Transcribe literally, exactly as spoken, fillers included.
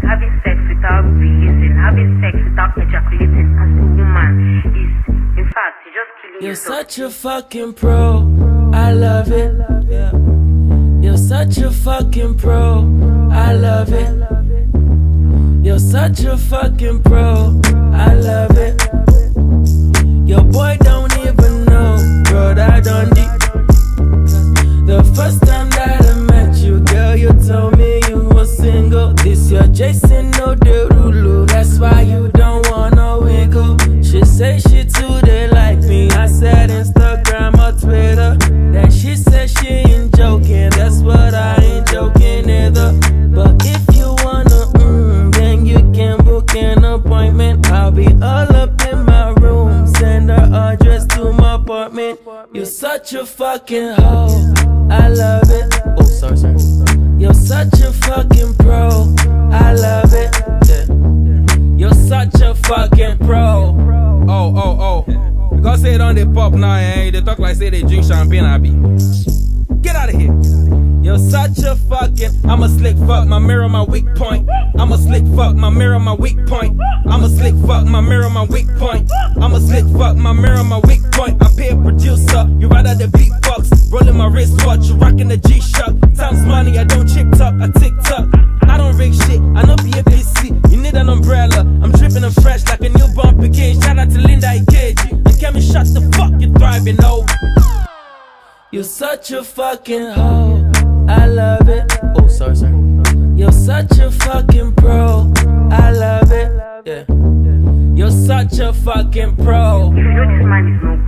having sex without releasing, having sex without ejaculating as a woman is, in fact, you're just killing You're yourself. such a fucking pro, I love it. Yeah. You're such a fucking pro, I love it. You're such a fucking pro, I love it. Your boy don't even know, bro, that done deep. The first time that I met you, girl, you told me you were single. This your Jason Derulo, that's why you don't wanna wiggle. She say she too, they like me. I said Instagram or Twitter. Then she said she ain't joking, that's what I ain't joking either. But if you wanna, mm, then you can book an appointment. I'll be all up in my room, send her address to my apartment. You're such a fucking hoe, I love it. Oh, sorry, sorry. You're such a fucking pro, I love it. Yeah. You're such a fucking pro. Oh, oh, oh. Because say it on the pop now, eh? They talk like say they drink champagne, I be. Get out of here. You're such a fucking, I'm a slick fuck, my mirror, my weak point. I'm a slick fuck, my mirror, my weak point. I'm a slick fuck, my mirror, my weak point. I'm a slick fuck, my mirror, my weak point. I pay a producer, you rather the beatbox. Rolling my wristwatch, you rocking the G-Shock. Times money, I don't chip top, I tick tock. I don't rig shit, I know be a P C. You need an umbrella, I'm dripping and fresh like a newborn Piquet. Shout out to Linda I K G. And Kemi, shut the fuck, you thriving, oh. You're such a fucking hoe, I love it. Oh, sorry, sorry. You're such a fucking pro, I love it. Yeah. You're such a fucking pro. You know this man is no